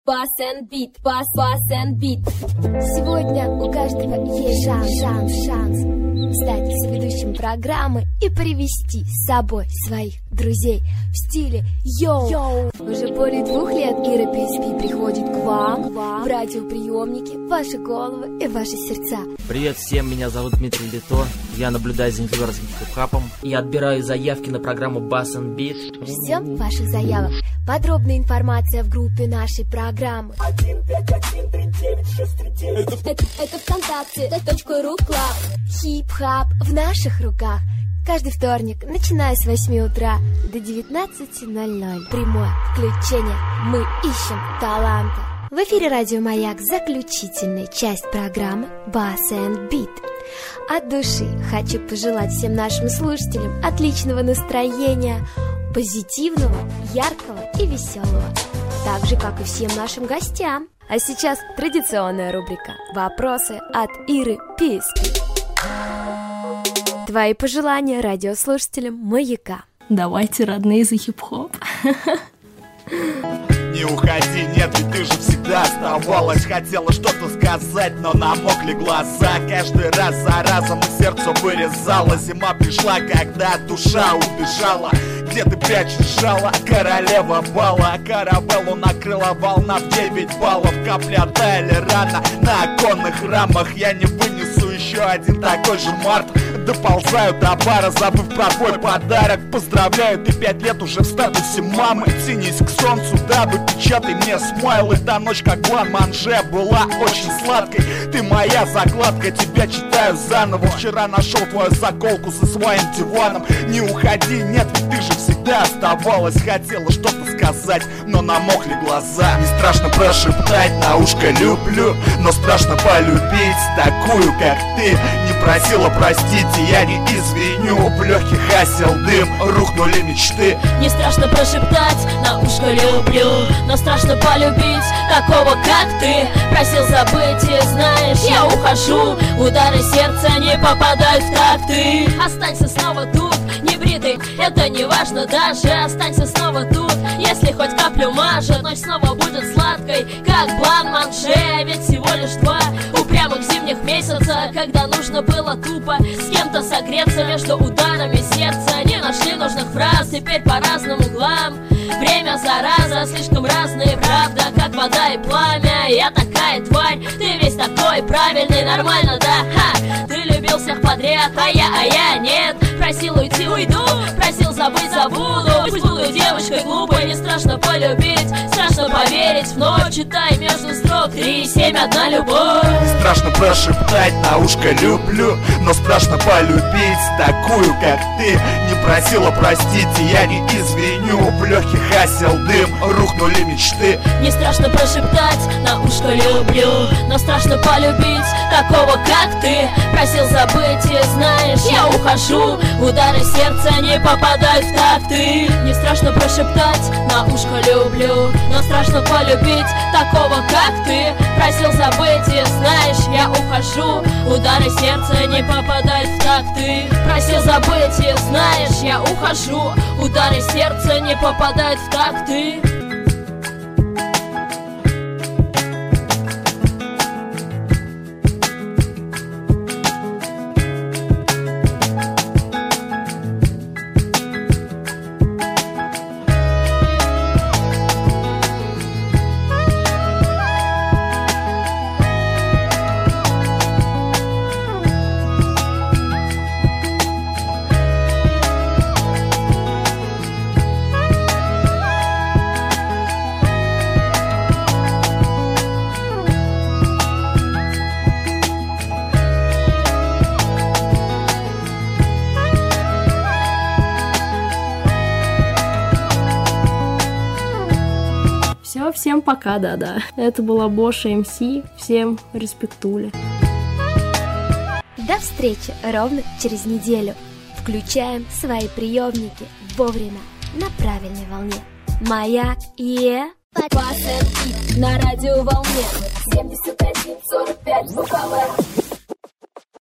Bass and Beat, Bass and Beat. Сегодня у каждого есть шанс стать соведущим программы и привести с собой своих друзей в стиле йоу. Уже более 2 лет Ира PSP приходит к вам в радиоприемники, в ваши головы и ваши сердца. Привет всем, меня зовут Дмитрий Лито, я наблюдаю за нью-йоркским хип-хопом и отбираю заявки на программу Bass and Beat. Ждем ваших заявок. Подробная информация в группе нашей программы. 1553963. Это ВКонтакте, .ру клаб. Хип-хап в наших руках. Каждый вторник, начиная с 8 утра до 19:00. Прямое включение. Мы ищем таланта. В эфире Радио Маяк, заключительная часть программы Bass and Beat. От души хочу пожелать всем нашим слушателям отличного настроения, позитивного, яркого и веселого, так же, как и всем нашим гостям. А сейчас традиционная рубрика «Вопросы от Иры PSP». Твои пожелания радиослушателям Маяка. Давайте, родные, за хип-хоп. Не уходи, нет, ведь ты же всегда оставалась. Хотела что-то сказать, но намокли глаза. Каждый раз за разом и сердце вырезало. Зима пришла, когда душа убежала. Где ты прячешь жало, королева бала? Каравеллу накрыла волна в 9 баллов. Капли оттаяли рано на оконных рамах. Я не вынесу еще один такой же март. Доползаю до бара, забыв про твой подарок. Поздравляю, ты 5 лет уже в статусе мамы. Тянись к солнцу, дабы печатай мне смайлы. Та ночь, как блан-манже, была очень сладкой. Ты моя закладка, тебя читаю заново. Вчера нашел твою заколку за своим диваном. Не уходи, нет, ведь ты же всегда оставалась. Хотела что-то сказать, но намокли глаза. Не страшно прошептать на ушко люблю, но страшно полюбить такую, как ты. Не просила простить, я не извиню. В легких осел дым, рухнули мечты. Не страшно прошептать на ушко люблю, но страшно полюбить такого, как ты. Просил забыть и знаешь, я ухожу. Удары сердца не попадают в такты. Останься снова тут, небритый, это не важно даже. Останься снова тут, если хоть каплю мажет. Ночь снова будет сладкой, как блан-манже. Ведь всего лишь 2 упрямых зимних месяца, когда нужно было тупо с кем-то согреться. Между ударами сердца не нашли нужных фраз. Теперь по разным углам время зараза, слишком разные, правда, как вода и пламя. Я такая тварь, ты весь такой правильный, нормально, да? Ха! Ты любил всех подряд, а я нет. Просил уйти, уйду, просил забыть, забуду. Пусть буду девочкой глупой, не страшно полюбить, страшно поверить в ночь. Читай между строк 3, 7, 1 любовь. Страшно прошептать на ушко люблю, но страшно полюбить такую, как ты. Не просила простить, я не извиню. В легких осел дым, рухнули мечты. Не страшно прошептать на ушко люблю, но страшно полюбить такого, как ты. Просил забыть и знаешь, я ухожу. Удары сердца не попадают в такты. Не страшно прошептать на ушко люблю, но страшно полюбить такого, как ты. Просил забыть и знаешь, я ухожу. Удары сердца не попадают в такты. Просил забыть и знаешь, я ухожу. Удары сердца не попадают в такты. Всем пока, да-да. Это была Боша МС. Всем респектули. До встречи ровно через неделю. Включаем свои приемники вовремя на правильной волне. Маяк и Bass and Beat на радиоволне 71,45 БКВ.